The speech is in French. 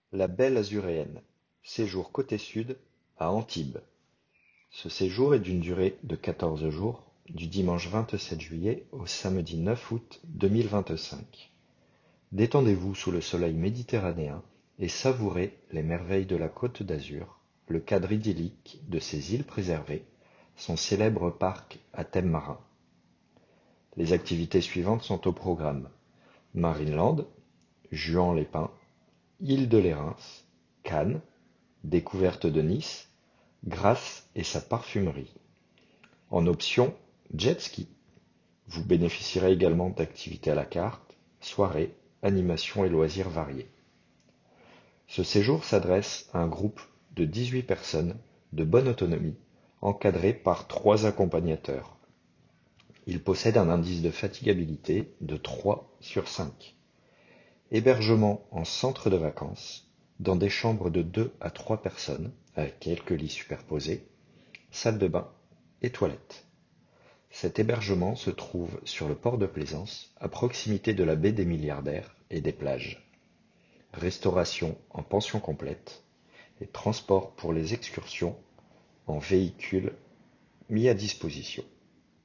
La Belle Azuréenne, séjour côté sud, à Antibes. Ce séjour est d'une durée de 14 jours, du dimanche 27 juillet au samedi 9 août 2025. Détendez-vous sous le soleil méditerranéen et savourez les merveilles de la Côte d'Azur, le cadre idyllique de ces îles préservées, son célèbre parc à thème marin. Les activités suivantes sont au programme: Marineland, Juan-les-Pins, Île de Lérins, Cannes, découverte de Nice, Grasse et sa parfumerie. En option, jet ski. Vous bénéficierez également d'activités à la carte, soirées, animations et loisirs variés. Ce séjour s'adresse à un groupe de 18 personnes de bonne autonomie, encadrées par 3 accompagnateurs. Il possède un indice de fatigabilité de 3 sur 5. Hébergement en centre de vacances, dans des chambres de 2 à 3 personnes, avec quelques lits superposés, salle de bain et toilettes. Cet hébergement se trouve sur le port de Plaisance, à proximité de la baie des Milliardaires et des plages. Restauration en pension complète et transport pour les excursions en véhicule mis à disposition.